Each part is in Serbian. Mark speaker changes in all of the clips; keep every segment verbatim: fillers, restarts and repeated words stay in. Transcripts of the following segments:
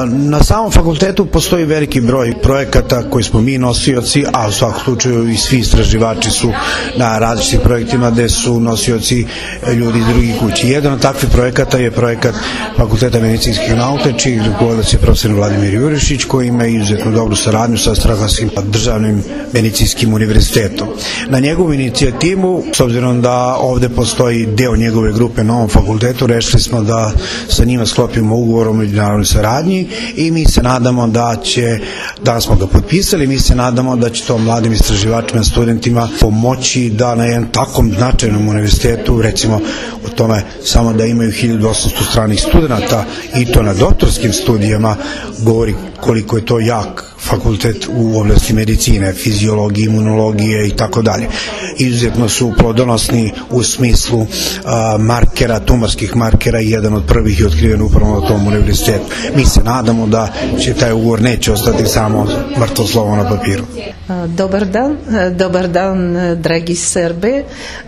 Speaker 1: Na samom fakultetu postoji veliki broj projekata koji smo mi nosioci, a u svakom slučaju i svi istraživači su na različitim projektima gde su nosioci ljudi iz drugih kući. Jedan od takvih projekata je projekat Fakulteta medicinskih nauka, čiji rukovodilac je profesor Vladimir Jurišić, koji ima izuzetno dobru saradnju sa Strahanskim državnim medicinskim univerzitetom. Na njegovu inicijativu, s obzirom da ovde postoji deo njegove grupe na ovom fakultetu, rešili smo da sa njima sklopimo ugovor o međunarodnoj saradnji i mi se nadamo da će, danas smo ga potpisali, mi se nadamo da će to mladim istraživačima, studentima pomoći da na jednom takvom značajnom univerzitetu, recimo o tome samo da imaju hiljadu osamsto stranih studenta i to na doktorskim studijama, govori koliko je to jak fakultet u oblasti medicine, fiziologije, imunologije i tako dalje. Izuzetno su plodonosni u smislu a, markera, tumorskih markera i jedan od prvih je otkriven upravo na tom univerzitetu. Mi se nadamo da će taj ugovor neće ostati samo mrtvo slovo na papiru.
Speaker 2: Dobar dan, dobar dan, дорогие сербы.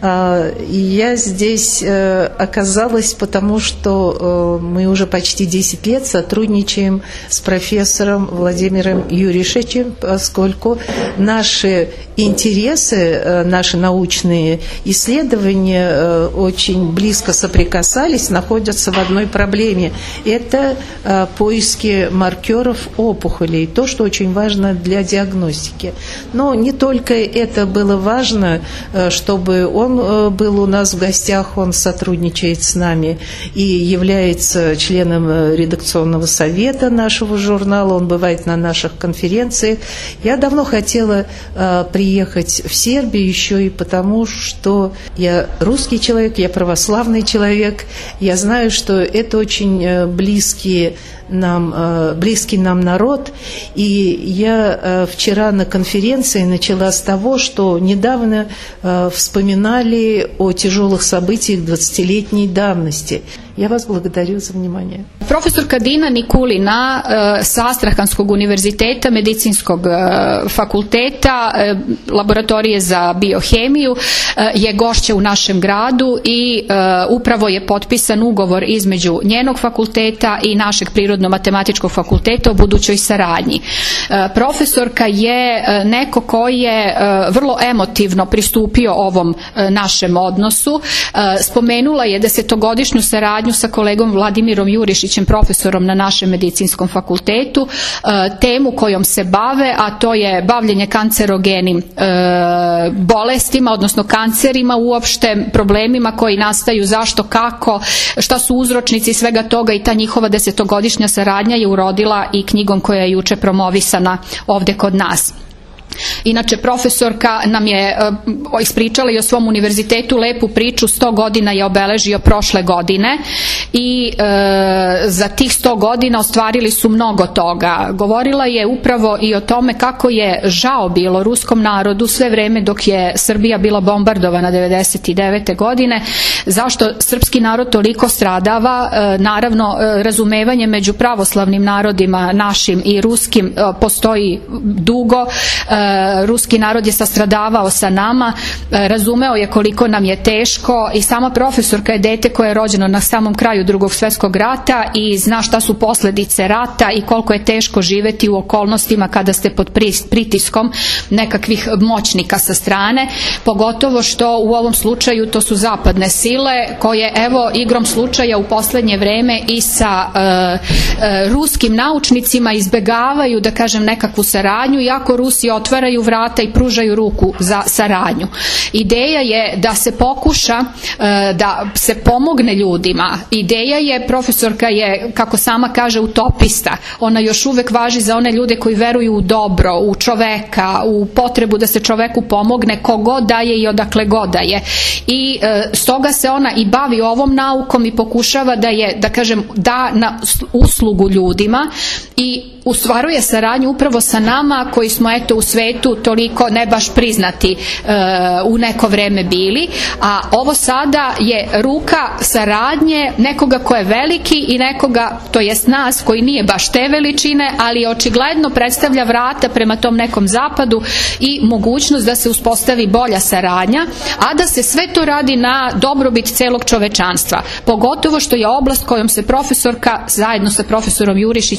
Speaker 2: Я здесь оказалась, потому что мы уже почти десять лет сотрудничаем с профессором Владимиром Юришичем, поскольку наши интересы, наши научные исследования очень близко соприкасались, находятся в одной проблеме. Это поиски маркеров опухолей, то, что очень важно для диагностики. Но не только это было важно, чтобы он был у нас в гостях, он сотрудничает с нами и является членом редакционного совета нашего журнала, он бывает на наших конференциях. Я давно хотела приехать в Сербию еще и потому, что я русский человек, я православный человек, я знаю, что это очень близкие нам, близкий нам народ. И я вчера на конференции начала с того, что недавно вспоминали о тяжелых событиях двадцатилетней давности. Ja vas благодарю za vнимание.
Speaker 3: Profesorka Dina Nikulina sa Astrahanskog univerziteta, medicinskog fakulteta, laboratorije za biohemiju, je gošća u našem gradu i upravo je potpisan ugovor između njenog fakulteta i našeg prirodno-matematičkog fakulteta o budućoj saradnji. Profesorka je neko koji je vrlo emotivno pristupio ovom našem odnosu. Spomenula je desetogodišnju saradnju sa kolegom Vladimirom Jurišićem, profesorom na našem medicinskom fakultetu, temu kojom se bave, a to je bavljenje kancerogenim bolestima, odnosno kancerima uopšte, problemima koji nastaju, zašto, kako, šta su uzročnici svega toga, i ta njihova desetogodišnja saradnja je urodila i knjigom koja je juče promovisana ovde kod nas. Inače, profesorka nam je uh, ispričala i o svom univerzitetu lepu priču. sto godina je obeležio prošle godine i uh, za tih sto godina ostvarili su mnogo toga. Govorila je upravo i o tome kako je žao bilo ruskom narodu sve vreme dok je Srbija bila bombardovana devedeset devete godine, zašto srpski narod toliko stradava. Uh, naravno, uh, razumevanje među pravoslavnim narodima našim i ruskim uh, postoji dugo. Uh, Ruski narod je sastradavao sa nama, razumeo je koliko nam je teško i sama profesorka je dete koje je rođeno na samom kraju Drugog svjetskog rata i zna šta su posledice rata i koliko je teško živeti u okolnostima kada ste pod pritiskom nekakvih moćnika sa strane, pogotovo što u ovom slučaju to su zapadne sile koje, evo, igrom slučaja u poslednje vreme i sa uh, uh, ruskim naučnicima izbegavaju, da kažem, nekakvu saradnju, iako Rusi otvaraju vrata i pružaju ruku za saradnju. Ideja je da se pokuša uh, da se pomogne ljudima. Ideja je, profesorka je, kako sama kaže, utopista. Ona još uvek važi za one ljude koji veruju u dobro, u čoveka, u potrebu da se čoveku pomogne kogod da je i odakle god da je. I uh, stoga se ona i bavi ovom naukom i pokušava da je, da kažem, da na uslugu ljudima i ustvaruje saradnju upravo sa nama koji smo, eto, u svetu toliko ne baš priznati uh, u neko vreme bili, a ovo sada je ruka saradnje nekoga ko je veliki i nekoga, to jest nas, koji nije baš te veličine, ali očigledno predstavlja vrata prema tom nekom zapadu i mogućnost da se uspostavi bolja saradnja, a da se sve to radi na dobrobit celog čovečanstva. Pogotovo što je oblast kojom se profesorka zajedno sa profesorom Jurišićem bavi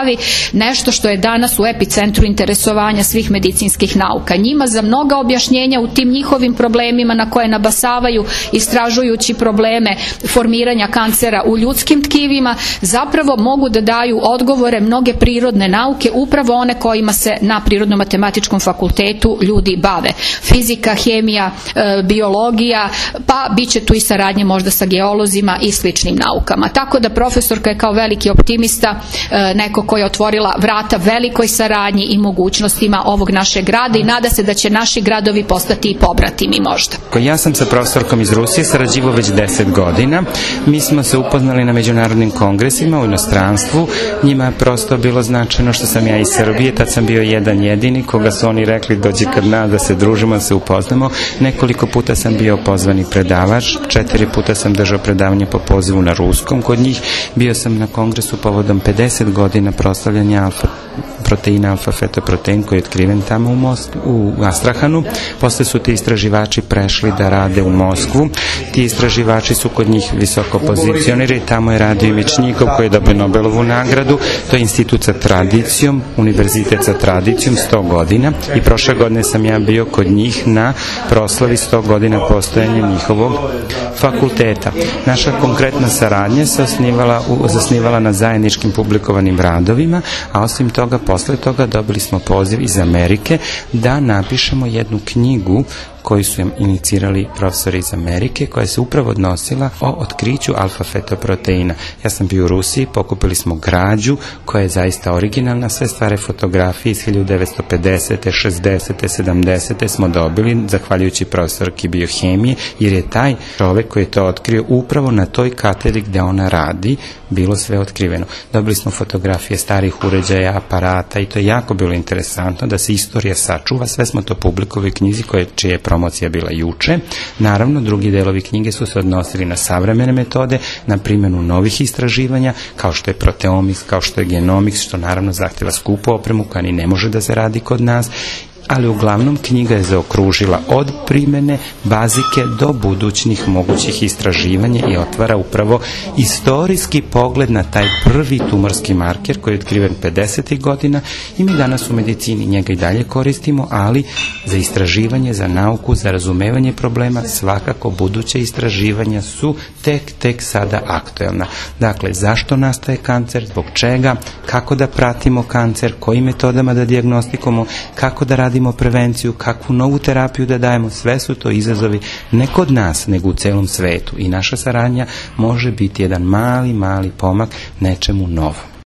Speaker 3: bavi, nešto što je danas u epicentru interesovanja svih medicinskih nauka. Njima za mnoga objašnjenja u tim njihovim problemima na koje nabasavaju istražujući probleme formiranja kancera u ljudskim tkivima, zapravo mogu da daju odgovore mnoge prirodne nauke, upravo one kojima se na Prirodno-matematičkom fakultetu ljudi bave. Fizika, hemija, biologija, pa bit će tu i saradnje možda sa geolozima i sličnim naukama. Tako da profesorka je kao veliki optimista, neko koja je otvorila vrata velikoj saradnji i mogućnostima ovog našeg grada i nada se da će naši gradovi postati i pobratimi možda.
Speaker 4: Ja sam sa profesorkom iz Rusije sarađivao već deset godina. Mi smo se upoznali na međunarodnim kongresima u inostranstvu. Njima je prosto bilo značajno što sam ja iz Srbije, tad sam bio jedan jedini koga su oni rekli dođi kad nas da se družimo, da se upoznamo. Nekoliko puta sam bio pozvani predavač, četiri puta sam držao predavanje po pozivu na ruskom kod njih. Bio sam na kongresu povodom pedeset godina proslavljanja alfa proteina alfa-fetoprotein koji je otkriven tamo u, Moskvu, u Astrahanu. Posle su ti istraživači prešli da rade u Moskvu. Ti istraživači su kod njih visoko pozicionirani. Tamo je radio i Mečnikov koji je dobio Nobelovu nagradu. To je institut sa tradicijom, univerzitet sa tradicijom, sto godina. I prošle godine sam ja bio kod njih na proslavi sto godina postojanja njihovog fakulteta. Naša konkretna saradnja se osnivala, zasnivala na zajedničkim publikovanim radovima, a osim toga, posle toga dobili smo poziv iz Amerike da napišemo jednu knjigu koju su im inicirali profesori iz Amerike, koja se upravo odnosila o otkriću alfa-fetoproteina. Ja sam bio u Rusiji, pokupili smo građu koja je zaista originalna, sve stare fotografije iz hiljadu devetsto pedesete, šezdesete, sedamdesete smo dobili, zahvaljujući profesorki biohemije, jer je taj čovek koji je to otkrio upravo na toj katedri gde ona radi, bilo sve otkriveno. Dobili smo fotografije starih uređaja, aparata i to je jako bilo interesantno da se istorija sačuva, sve smo to publikovali u knjizi koje, čije je promocija bila juče. Naravno, drugi delovi knjige su se odnosili na savremene metode, na primjenu novih istraživanja, kao što je proteomiks, kao što je genomiks, što naravno zahtjeva skupu opremu koja ni ne može da se radi kod nas, ali uglavnom knjiga je zaokružila od primjene bazike do budućnih mogućih istraživanja i otvara upravo istorijski pogled na taj prvi tumorski marker koji je otkriven pedesetih godina i mi danas u medicini njega i dalje koristimo, ali za istraživanje, za nauku, za razumevanje problema svakako buduće istraživanja su tek, tek sada aktuelna. Dakle, zašto nastaje kancer, zbog čega, kako da pratimo kancer, kojim metodama da dijagnostikujemo, kako da radimo prevenciju, kakvu novu terapiju da dajemo, sve su to izazovi ne kod nas, nego u celom svetu i naša saradnja može biti jedan mali, mali pomak nečemu novom.